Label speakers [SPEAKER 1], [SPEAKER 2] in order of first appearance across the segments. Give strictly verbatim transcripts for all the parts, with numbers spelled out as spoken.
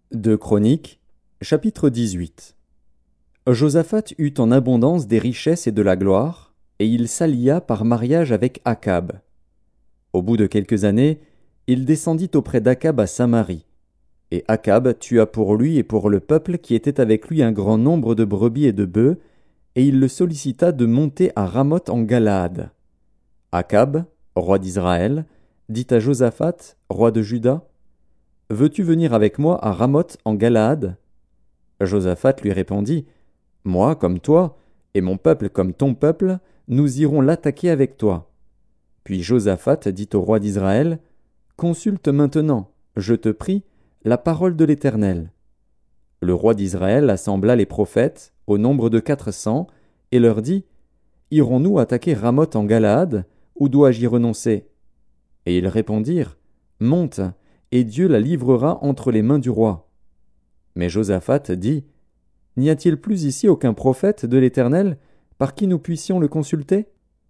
[SPEAKER 1] deux Chroniques, chapitre dix-huit. Josaphat eut en abondance des richesses et de la gloire, et il s'allia par mariage avec Akab. Au bout de quelques années, il descendit auprès d'Akab à Samarie. Et Akab tua pour lui et pour le peuple qui était avec lui un grand nombre de brebis et de bœufs, et il le sollicita de monter à Ramoth en Galaad. Akab, roi d'Israël, dit à Josaphat, roi de Juda, « Veux-tu venir avec moi à Ramoth en Galaad ?» Josaphat lui répondit, « Moi comme toi, et mon peuple comme ton peuple, nous irons l'attaquer avec toi. » Puis Josaphat dit au roi d'Israël, « Consulte maintenant, je te prie, la parole de l'Éternel. » Le roi d'Israël assembla les prophètes, au nombre de quatre cents, et leur dit, « Irons-nous attaquer Ramoth en Galaad, ou dois-je y renoncer ?» Et ils répondirent, « Monte, et Dieu la livrera entre les mains du roi. » Mais Josaphat dit, « N'y a-t-il plus ici aucun prophète de l'Éternel, par qui nous puissions le consulter ?»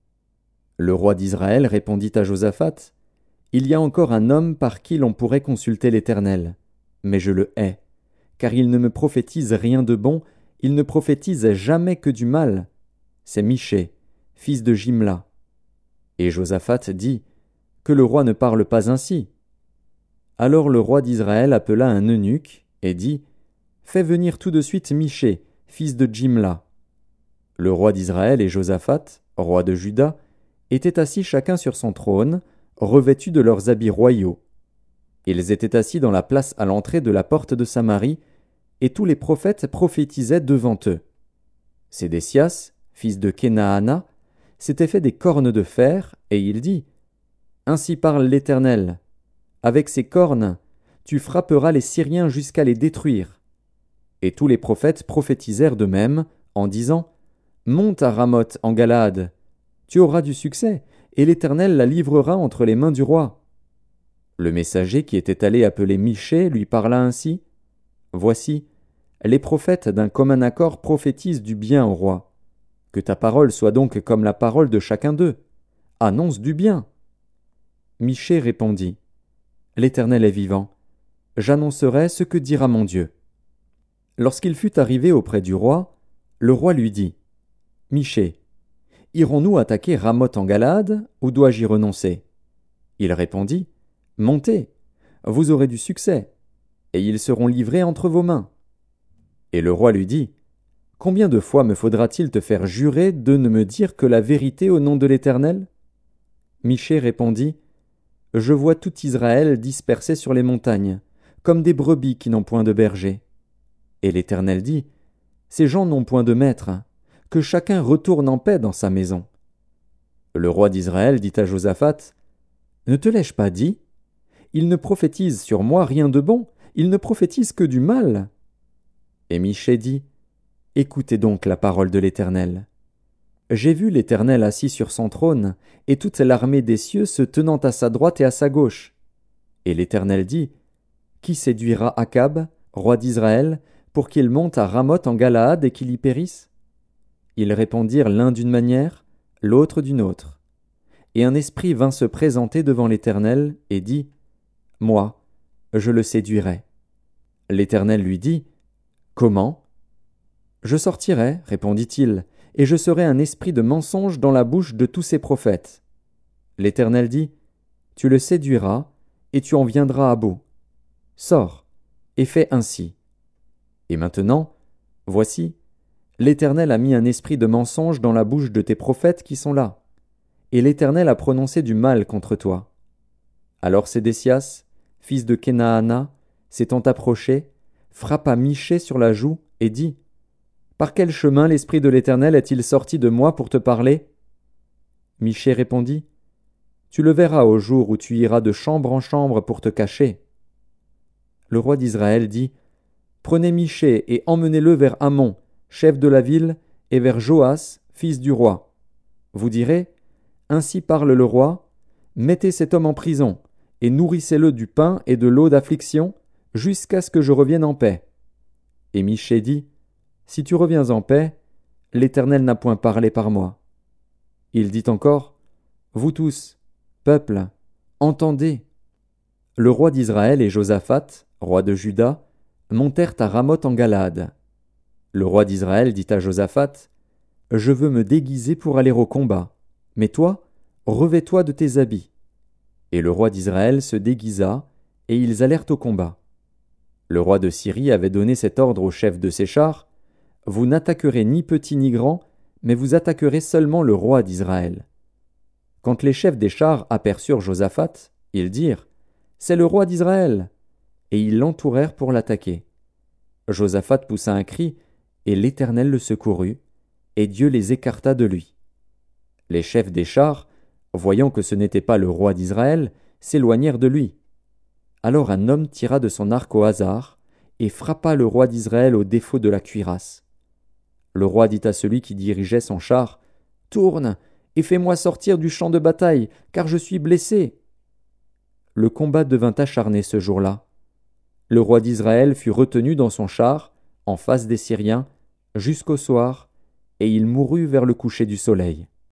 [SPEAKER 1] Le roi d'Israël répondit à Josaphat, « Il y a encore un homme par qui l'on pourrait consulter l'Éternel, mais je le hais, car il ne me prophétise rien de bon, il ne prophétise jamais que du mal. C'est Michée, fils de Jimla. » Et Josaphat dit, « Que le roi ne parle pas ainsi. » Alors le roi d'Israël appela un eunuque et dit, « Fais venir tout de suite Michée, fils de Jimla. » Le roi d'Israël et Josaphat, roi de Juda, étaient assis chacun sur son trône, revêtus de leurs habits royaux. Ils étaient assis dans la place à l'entrée de la porte de Samarie, et tous les prophètes prophétisaient devant eux. Sédécias, fils de Kenaana, s'était fait des cornes de fer, et il dit, « Ainsi parle l'Éternel. Avec ces cornes, tu frapperas les Syriens jusqu'à les détruire. » Et tous les prophètes prophétisèrent de même, en disant, « Monte à Ramoth en Galaad. Tu auras du succès, et l'Éternel la livrera entre les mains du roi. » Le messager qui était allé appeler Michée lui parla ainsi, « Voici, les prophètes d'un commun accord prophétisent du bien au roi. Que ta parole soit donc comme la parole de chacun d'eux. Annonce du bien. » Michée répondit, « L'Éternel est vivant. J'annoncerai ce que dira mon Dieu. » Lorsqu'il fut arrivé auprès du roi, le roi lui dit, « Michée, irons-nous attaquer Ramoth en Galaad, ou dois-je y renoncer ?» Il répondit, « Montez, vous aurez du succès, et ils seront livrés entre vos mains. » Et le roi lui dit, « Combien de fois me faudra-t-il te faire jurer de ne me dire que la vérité au nom de l'Éternel ?» Michée répondit, « Je vois tout Israël dispersé sur les montagnes, comme des brebis qui n'ont point de berger. » Et l'Éternel dit, « Ces gens n'ont point de maître, que chacun retourne en paix dans sa maison. » Le roi d'Israël dit à Josaphat, « Ne te l'ai-je pas dit? Il ne prophétise sur moi rien de bon, il ne prophétise que du mal. » Et Michée dit, « Écoutez donc la parole de l'Éternel. J'ai vu l'Éternel assis sur son trône, et toute l'armée des cieux se tenant à sa droite et à sa gauche. » Et l'Éternel dit, « Qui séduira Akab, roi d'Israël, pour qu'il monte à Ramoth en Galaad et qu'il y périsse ?» Ils répondirent l'un d'une manière, l'autre d'une autre. Et un esprit vint se présenter devant l'Éternel et dit, « Moi, je le séduirai. » L'Éternel lui dit, « Comment ? » « Je sortirai, répondit-il, et je serai un esprit de mensonge dans la bouche de tous ces prophètes. » L'Éternel dit, « Tu le séduiras, et tu en viendras à bout. Sors, et fais ainsi. » Et maintenant, voici, l'Éternel a mis un esprit de mensonge dans la bouche de tes prophètes qui sont là, et l'Éternel a prononcé du mal contre toi. Alors Sédécias, fils de Kenaana, s'étant approché, frappa Michée sur la joue et dit, « Par quel chemin l'esprit de l'Éternel est-il sorti de moi pour te parler ?» Michée répondit, « Tu le verras au jour où tu iras de chambre en chambre pour te cacher. » Le roi d'Israël dit, « Prenez Michée et emmenez-le vers Amon, chef de la ville, et vers Joas, fils du roi. Vous direz, « Ainsi parle le roi, mettez cet homme en prison, et nourrissez-le du pain et de l'eau d'affliction, jusqu'à ce que je revienne en paix. » Et Michée dit, « Si tu reviens en paix, l'Éternel n'a point parlé par moi. » Il dit encore, « Vous tous, peuple, entendez. » Le roi d'Israël et Josaphat, roi de Juda, montèrent à Ramoth en Galade. Le roi d'Israël dit à Josaphat, « Je veux me déguiser pour aller au combat, mais toi, revêts-toi de tes habits. » Et le roi d'Israël se déguisa, et ils allèrent au combat. Le roi de Syrie avait donné cet ordre au chef de ses chars, « Vous n'attaquerez ni petit ni grand, mais vous attaquerez seulement le roi d'Israël. » Quand les chefs des chars aperçurent Josaphat, ils dirent, « C'est le roi d'Israël !» Et ils l'entourèrent pour l'attaquer. Josaphat poussa un cri, et l'Éternel le secourut, et Dieu les écarta de lui. Les chefs des chars, voyant que ce n'était pas le roi d'Israël, s'éloignèrent de lui. Alors un homme tira de son arc au hasard, et frappa le roi d'Israël au défaut de la cuirasse. Le roi dit à celui qui dirigeait son char, « Tourne, et fais-moi sortir du champ de bataille, car je suis blessé. » Le combat devint acharné ce jour-là. Le roi d'Israël fut retenu dans son char, en face des Syriens, jusqu'au soir, et il mourut vers le coucher du soleil.